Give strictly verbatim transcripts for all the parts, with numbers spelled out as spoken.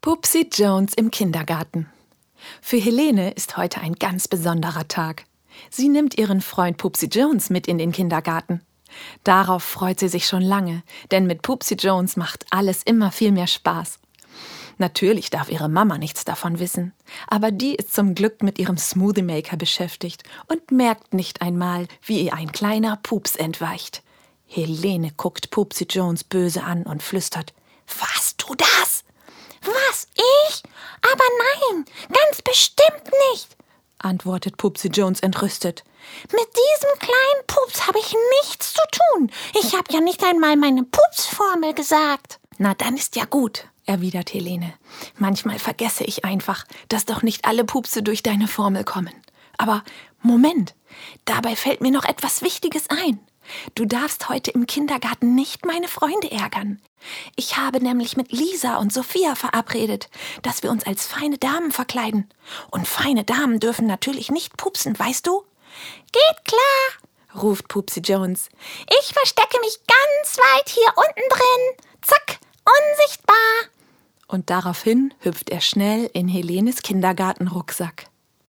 Pupsi Jones im Kindergarten. Für Helene ist heute ein ganz besonderer Tag. Sie nimmt ihren Freund Pupsi Jones mit in den Kindergarten. Darauf freut sie sich schon lange, denn mit Pupsi Jones macht alles immer viel mehr Spaß. Natürlich darf ihre Mama nichts davon wissen, aber die ist zum Glück mit ihrem Smoothie Maker beschäftigt und merkt nicht einmal, wie ihr ein kleiner Pups entweicht. Helene guckt Pupsi Jones böse an und flüstert: »Warst du das?« »Was, ich? Aber nein, ganz bestimmt nicht«, antwortet Pupsi Jones entrüstet. »Mit diesem kleinen Pups habe ich nichts zu tun. Ich habe ja nicht einmal meine Pupsformel gesagt.« »Na, dann ist ja gut«, erwidert Helene. »Manchmal vergesse ich einfach, dass doch nicht alle Pupse durch deine Formel kommen. Aber Moment, dabei fällt mir noch etwas Wichtiges ein. Du darfst heute im Kindergarten nicht meine Freunde ärgern. Ich habe nämlich mit Lisa und Sophia verabredet, dass wir uns als feine Damen verkleiden. Und feine Damen dürfen natürlich nicht pupsen, weißt du?« »Geht klar«, ruft Pupsi Jones. »Ich verstecke mich ganz weit hier unten drin. Zack, unsichtbar.« Und daraufhin hüpft er schnell in Helenes Kindergartenrucksack.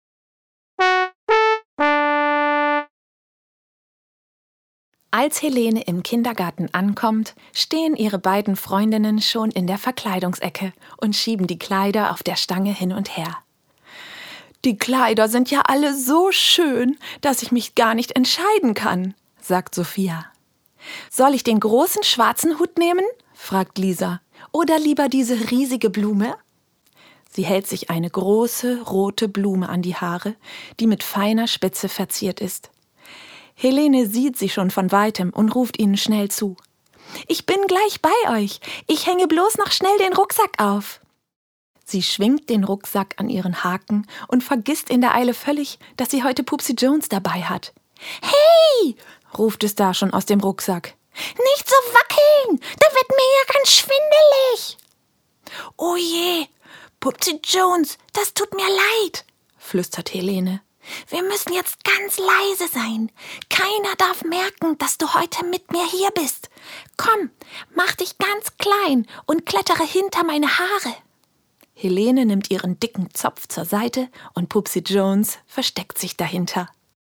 Als Helene im Kindergarten ankommt, stehen ihre beiden Freundinnen schon in der Verkleidungsecke und schieben die Kleider auf der Stange hin und her. »Die Kleider sind ja alle so schön, dass ich mich gar nicht entscheiden kann«, sagt Sophia. »Soll ich den großen schwarzen Hut nehmen?« fragt Lisa. »Oder lieber diese riesige Blume?« Sie hält sich eine große, rote Blume an die Haare, die mit feiner Spitze verziert ist. Helene sieht sie schon von weitem und ruft ihnen schnell zu. »Ich bin gleich bei euch. Ich hänge bloß noch schnell den Rucksack auf.« Sie schwingt den Rucksack an ihren Haken und vergisst in der Eile völlig, dass sie heute Pupsi Jones dabei hat. »Hey«, ruft es da schon aus dem Rucksack. »Nicht so wackeln, da wird mir ja ganz schwindelig.« »Oh je, Pupsi Jones, das tut mir leid«, flüstert Helene. »Wir müssen jetzt ganz leise sein. Keiner darf merken, dass du heute mit mir hier bist. Komm, mach dich ganz klein und klettere hinter meine Haare.« Helene nimmt ihren dicken Zopf zur Seite und Pupsi Jones versteckt sich dahinter.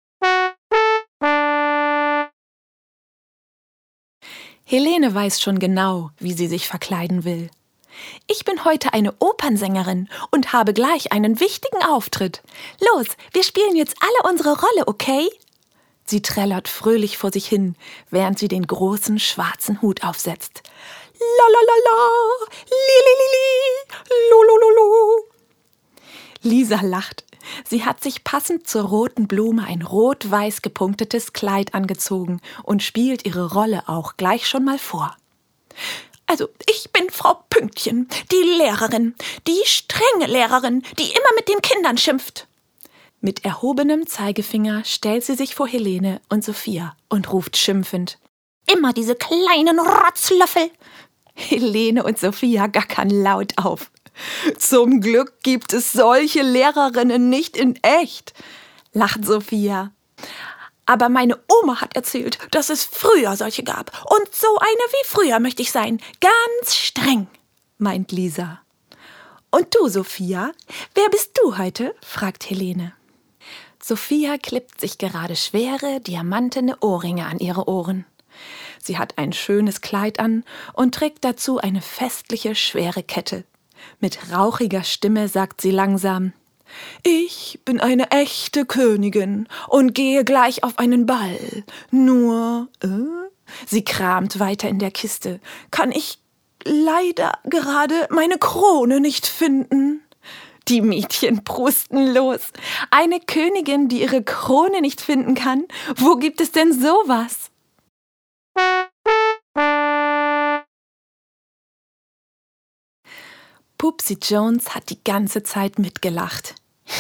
Helene weiß schon genau, wie sie sich verkleiden will. »Ich bin heute eine Opernsängerin und habe gleich einen wichtigen Auftritt. Los, wir spielen jetzt alle unsere Rolle, okay?« Sie trällert fröhlich vor sich hin, während sie den großen schwarzen Hut aufsetzt. La la la la, li li li li, lu lu lu lu. Lisa lacht. Sie hat sich passend zur roten Blume ein rot-weiß gepunktetes Kleid angezogen und spielt ihre Rolle auch gleich schon mal vor. »Also, ich bin Frau Pünktchen, die Lehrerin, die strenge Lehrerin, die immer mit den Kindern schimpft.« Mit erhobenem Zeigefinger stellt sie sich vor Helene und Sophia und ruft schimpfend: »Immer diese kleinen Rotzlöffel!« Helene und Sophia gackern laut auf. »Zum Glück gibt es solche Lehrerinnen nicht in echt«, lacht Sophia. »Aber meine Oma hat erzählt, dass es früher solche gab. Und so eine wie früher möchte ich sein. Ganz streng«, meint Lisa. »Und du, Sophia? Wer bist du heute?« fragt Helene. Sophia klippt sich gerade schwere, diamantene Ohrringe an ihre Ohren. Sie hat ein schönes Kleid an und trägt dazu eine festliche, schwere Kette. Mit rauchiger Stimme sagt sie langsam: »Ich bin eine echte Königin und gehe gleich auf einen Ball. Nur, äh, sie kramt weiter in der Kiste, kann ich leider gerade meine Krone nicht finden.« Die Mädchen prusten los. Eine Königin, die ihre Krone nicht finden kann? Wo gibt es denn sowas? Pupsi Jones hat die ganze Zeit mitgelacht.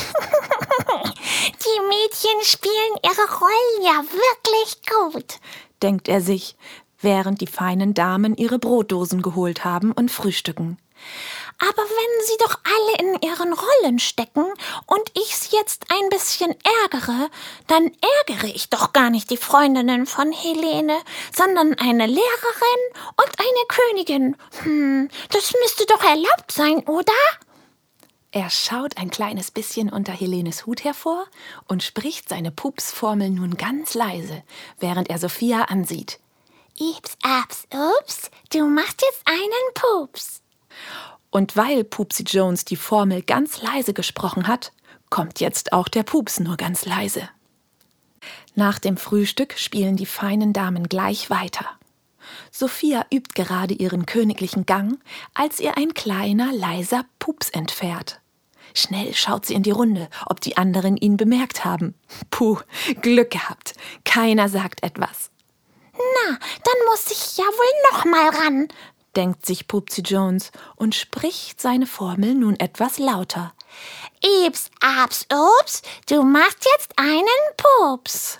Die Mädchen spielen ihre Rollen ja wirklich gut, denkt er sich, während die feinen Damen ihre Brotdosen geholt haben und frühstücken. Aber wenn sie doch alle in ihren Rollen stecken und ich sie jetzt ein bisschen ärgere, dann ärgere ich doch gar nicht die Freundinnen von Helene, sondern eine Lehrerin und eine Königin. Hm, das müsste doch erlaubt sein, oder? Er schaut ein kleines bisschen unter Helenes Hut hervor und spricht seine Pupsformel nun ganz leise, während er Sophia ansieht. Ips, aps, ups, du machst jetzt einen Pups. Und weil Pupsi Jones die Formel ganz leise gesprochen hat, kommt jetzt auch der Pups nur ganz leise. Nach dem Frühstück spielen die feinen Damen gleich weiter. Sophia übt gerade ihren königlichen Gang, als ihr ein kleiner, leiser Pups entfährt. Schnell schaut sie in die Runde, ob die anderen ihn bemerkt haben. Puh, Glück gehabt. Keiner sagt etwas. Na, dann muss ich ja wohl noch mal ran, denkt sich Pupsi Jones und spricht seine Formel nun etwas lauter. Ips, aps, ups, du machst jetzt einen Pups.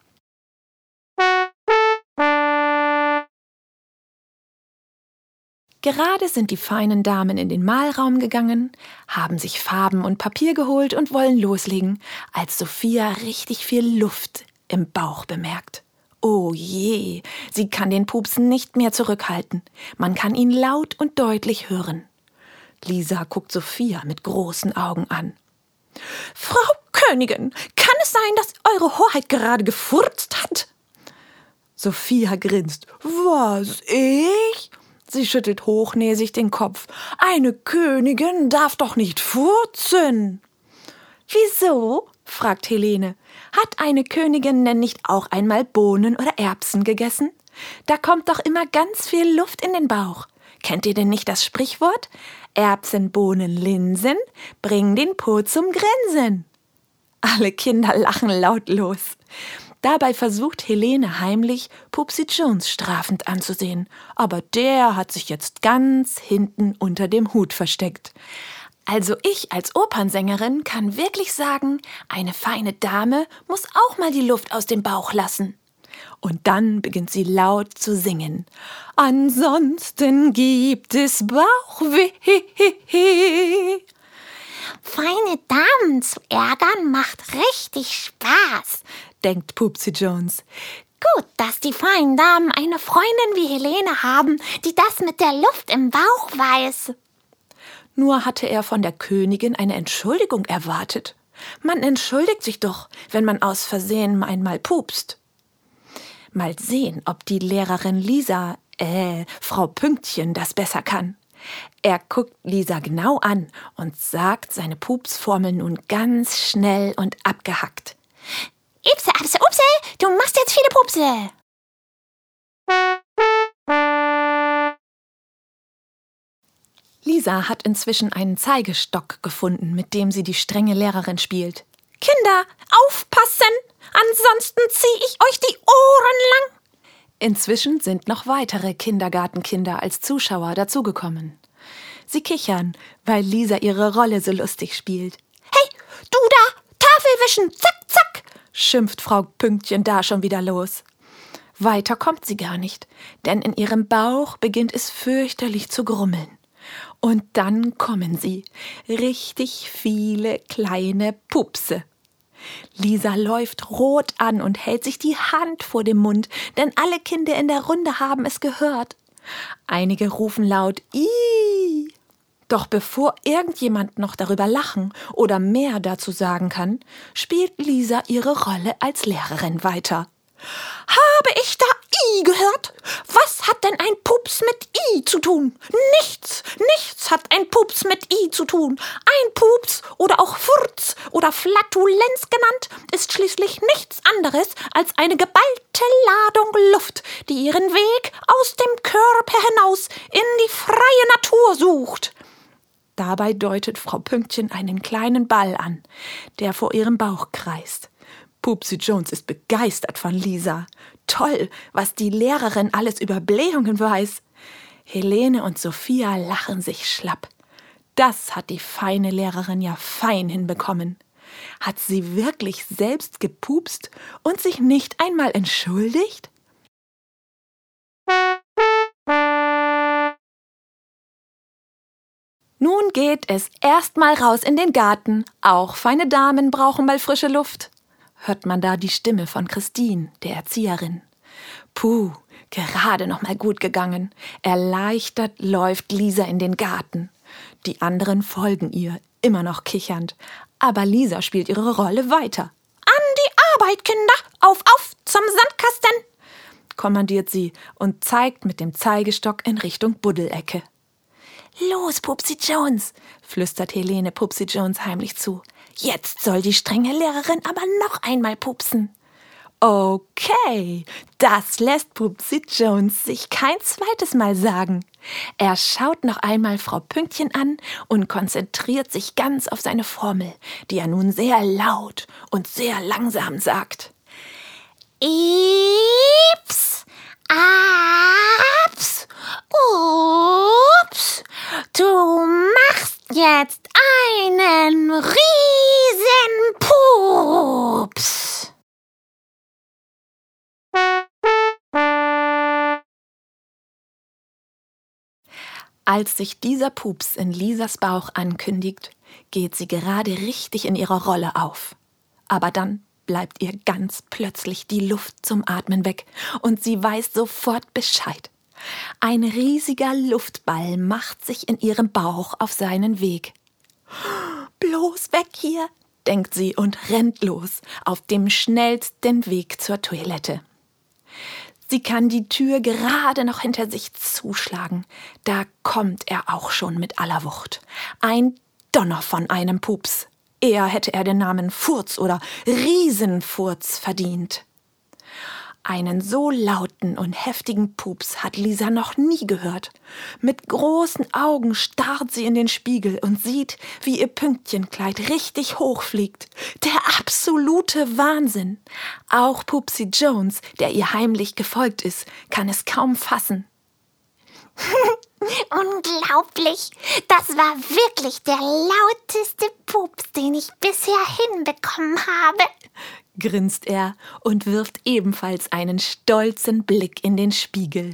Gerade sind die feinen Damen in den Malraum gegangen, haben sich Farben und Papier geholt und wollen loslegen, als Sophia richtig viel Luft im Bauch bemerkt. Oh je, sie kann den Pups nicht mehr zurückhalten. Man kann ihn laut und deutlich hören. Lisa guckt Sophia mit großen Augen an. »Frau Königin, kann es sein, dass eure Hoheit gerade gefurzt hat?« Sophia grinst. »Was, ich?« Sie schüttelt hochnäsig den Kopf. »Eine Königin darf doch nicht furzen!« »Wieso?« fragt Helene. »Hat eine Königin denn nicht auch einmal Bohnen oder Erbsen gegessen? Da kommt doch immer ganz viel Luft in den Bauch. Kennt ihr denn nicht das Sprichwort? Erbsen, Bohnen, Linsen, bring den Po zum Grinsen.« Alle Kinder lachen laut los. Dabei versucht Helene heimlich, Pupsi Jones strafend anzusehen. Aber der hat sich jetzt ganz hinten unter dem Hut versteckt. Also ich als Opernsängerin kann wirklich sagen, eine feine Dame muss auch mal die Luft aus dem Bauch lassen. Und dann beginnt sie laut zu singen. Ansonsten gibt es Bauchweh. Feine Damen zu ärgern macht richtig Spaß, denkt Pupsi Jones. Gut, dass die feinen Damen eine Freundin wie Helene haben, die das mit der Luft im Bauch weiß. Nur hatte er von der Königin eine Entschuldigung erwartet. Man entschuldigt sich doch, wenn man aus Versehen einmal pupst. Mal sehen, ob die Lehrerin Lisa, äh, Frau Pünktchen, das besser kann. Er guckt Lisa genau an und sagt seine Pupsformel nun ganz schnell und abgehackt. Ipse, apse, upse, du machst jetzt viele Pupse. Lisa hat inzwischen einen Zeigestock gefunden, mit dem sie die strenge Lehrerin spielt. »Kinder, aufpassen! Ansonsten ziehe ich euch die Ohren lang!« Inzwischen sind noch weitere Kindergartenkinder als Zuschauer dazugekommen. Sie kichern, weil Lisa ihre Rolle so lustig spielt. »Hey, du da! Tafel wischen! Zack, zack!« schimpft Frau Pünktchen da schon wieder los. Weiter kommt sie gar nicht, denn in ihrem Bauch beginnt es fürchterlich zu grummeln. Und dann kommen sie, richtig viele kleine Pupse. Lisa läuft rot an und hält sich die Hand vor dem Mund, denn alle Kinder in der Runde haben es gehört. Einige rufen laut »Ih!« Doch bevor irgendjemand noch darüber lachen oder mehr dazu sagen kann, spielt Lisa ihre Rolle als Lehrerin weiter. »Habe ich da I gehört? Was hat denn ein Pups mit I zu tun? Nichts, nichts hat ein Pups mit I zu tun. Ein Pups oder auch Furz oder Flatulenz genannt, ist schließlich nichts anderes als eine geballte Ladung Luft, die ihren Weg aus dem Körper hinaus in die freie Natur sucht.« Dabei deutet Frau Pünktchen einen kleinen Ball an, der vor ihrem Bauch kreist. Pupsi Jones ist begeistert von Lisa. Toll, was die Lehrerin alles über Blähungen weiß. Helene und Sophia lachen sich schlapp. Das hat die feine Lehrerin ja fein hinbekommen. Hat sie wirklich selbst gepupst und sich nicht einmal entschuldigt? Nun geht es erst mal raus in den Garten. Auch feine Damen brauchen mal frische Luft. Hört man da die Stimme von Christine, der Erzieherin. Puh, gerade noch mal gut gegangen. Erleichtert läuft Lisa in den Garten. Die anderen folgen ihr, immer noch kichernd. Aber Lisa spielt ihre Rolle weiter. An die Arbeit, Kinder! Auf, auf, zum Sandkasten! Kommandiert sie und zeigt mit dem Zeigestock in Richtung Buddelecke. Los, Pupsi Jones, flüstert Helene Pupsi Jones heimlich zu. Jetzt soll die strenge Lehrerin aber noch einmal pupsen. Okay, das lässt Pupsi Jones sich kein zweites Mal sagen. Er schaut noch einmal Frau Pünktchen an und konzentriert sich ganz auf seine Formel, die er nun sehr laut und sehr langsam sagt. Ips, Aps, Ups, du machst jetzt einen riesen Pups. Als sich dieser Pups in Lisas Bauch ankündigt, geht sie gerade richtig in ihrer Rolle auf. Aber dann bleibt ihr ganz plötzlich die Luft zum Atmen weg und sie weiß sofort Bescheid. Ein riesiger Luftball macht sich in ihrem Bauch auf seinen Weg. Bloß weg hier, denkt sie und rennt los auf dem schnellsten Weg zur Toilette. Sie kann die Tür gerade noch hinter sich zuschlagen. Da kommt er auch schon mit aller Wucht. Ein Donner von einem Pups. Eher hätte er den Namen Furz oder Riesenfurz verdient. Einen so lauten und heftigen Pups hat Lisa noch nie gehört. Mit großen Augen starrt sie in den Spiegel und sieht, wie ihr Pünktchenkleid richtig hoch fliegt. Der absolute Wahnsinn. Auch Pupsi Jones, der ihr heimlich gefolgt ist, kann es kaum fassen. Unglaublich! Das war wirklich der lauteste Pups, den ich bisher hinbekommen habe, grinst er und wirft ebenfalls einen stolzen Blick in den Spiegel.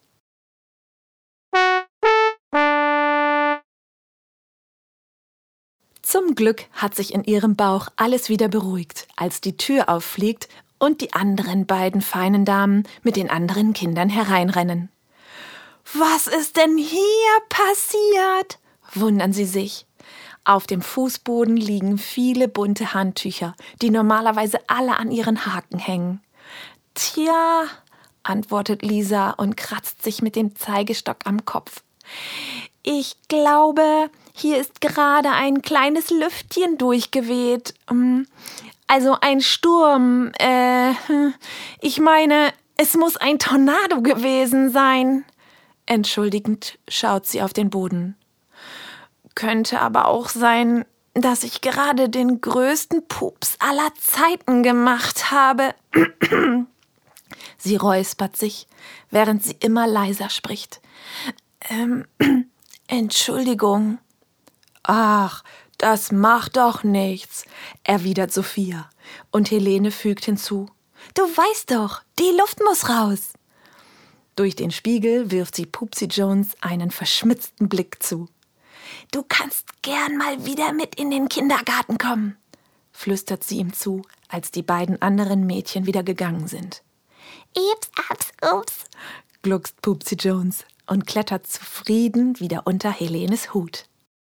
Zum Glück hat sich in ihrem Bauch alles wieder beruhigt, als die Tür auffliegt und die anderen beiden feinen Damen mit den anderen Kindern hereinrennen. »Was ist denn hier passiert?« wundern sie sich. Auf dem Fußboden liegen viele bunte Handtücher, die normalerweise alle an ihren Haken hängen. »Tja«, antwortet Lisa und kratzt sich mit dem Zeigestock am Kopf. »Ich glaube, hier ist gerade ein kleines Lüftchen durchgeweht. Also ein Sturm. Äh, ich meine, es muss ein Tornado gewesen sein.« Entschuldigend schaut sie auf den Boden. »Könnte aber auch sein, dass ich gerade den größten Pups aller Zeiten gemacht habe.« Sie räuspert sich, während sie immer leiser spricht. Ähm, Entschuldigung. »Ach, das macht doch nichts«, erwidert Sophia. Und Helene fügt hinzu. »Du weißt doch, die Luft muss raus.« Durch den Spiegel wirft sie Pupsi Jones einen verschmitzten Blick zu. »Du kannst gern mal wieder mit in den Kindergarten kommen«, flüstert sie ihm zu, als die beiden anderen Mädchen wieder gegangen sind. »Ips, aps, ups«, gluckst Pupsi Jones und klettert zufrieden wieder unter Helenes Hut.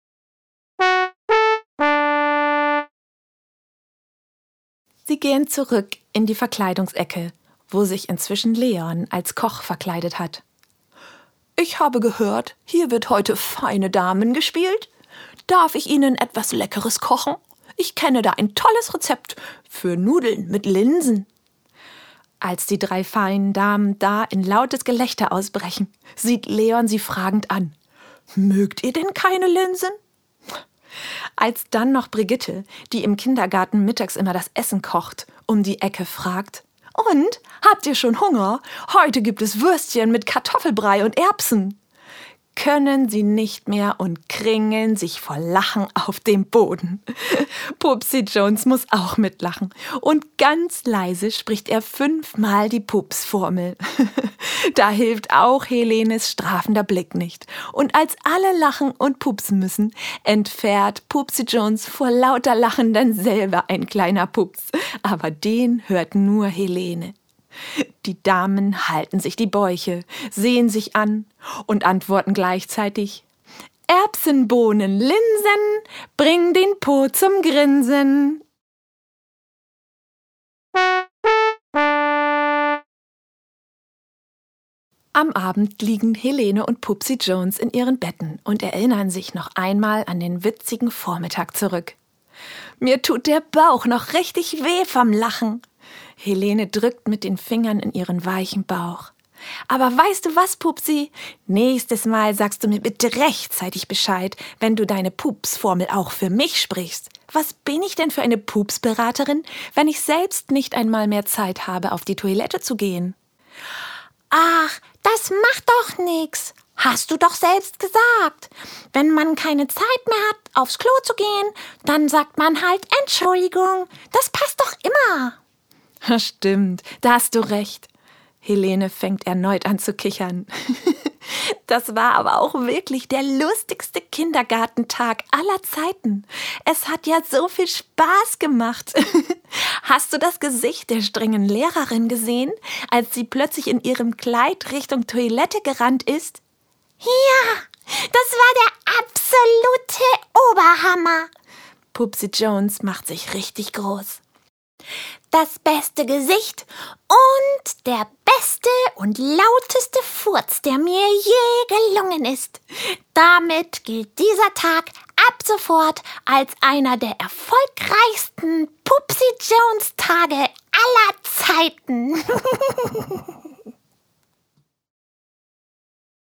Sie gehen zurück in die Verkleidungsecke, wo sich inzwischen Leon als Koch verkleidet hat. »Ich habe gehört, hier wird heute feine Damen gespielt. Darf ich Ihnen etwas Leckeres kochen? Ich kenne da ein tolles Rezept für Nudeln mit Linsen.« Als die drei feinen Damen da in lautes Gelächter ausbrechen, sieht Leon sie fragend an. »Mögt ihr denn keine Linsen?« Als dann noch Brigitte, die im Kindergarten mittags immer das Essen kocht, um die Ecke fragt: »Und, habt ihr schon Hunger? Heute gibt es Würstchen mit Kartoffelbrei und Erbsen.« können sie nicht mehr und kringeln sich vor Lachen auf dem Boden. Pupsi Jones muss auch mitlachen und ganz leise spricht er fünfmal die Pups-Formel. Da hilft auch Helenes strafender Blick nicht. Und als alle lachen und pupsen müssen, entfährt Pupsi Jones vor lauter Lachen dann selber ein kleiner Pups. Aber den hört nur Helene. Die Damen halten sich die Bäuche, sehen sich an und antworten gleichzeitig: Erbsen, Bohnen, Linsen, bring den Po zum Grinsen. Am Abend liegen Helene und Pupsi Jones in ihren Betten und erinnern sich noch einmal an den witzigen Vormittag zurück. Mir tut der Bauch noch richtig weh vom Lachen. Helene drückt mit den Fingern in ihren weichen Bauch. Aber weißt du was, Pupsi? Nächstes Mal sagst du mir bitte rechtzeitig Bescheid, wenn du deine Pups-Formel auch für mich sprichst. Was bin ich denn für eine Pups-Beraterin, wenn ich selbst nicht einmal mehr Zeit habe, auf die Toilette zu gehen? Ach, das macht doch nix. Hast du doch selbst gesagt. Wenn man keine Zeit mehr hat, aufs Klo zu gehen, dann sagt man halt Entschuldigung. Das passt doch immer. Stimmt, da hast du recht. Helene fängt erneut an zu kichern. Das war aber auch wirklich der lustigste Kindergartentag aller Zeiten. Es hat ja so viel Spaß gemacht. Hast du das Gesicht der strengen Lehrerin gesehen, als sie plötzlich in ihrem Kleid Richtung Toilette gerannt ist? Ja, das war der absolute Oberhammer. Pupsi Jones macht sich richtig groß. Das beste Gesicht und der beste und lauteste Furz, der mir je gelungen ist. Damit gilt dieser Tag ab sofort als einer der erfolgreichsten Pupsi Jones Tage aller Zeiten.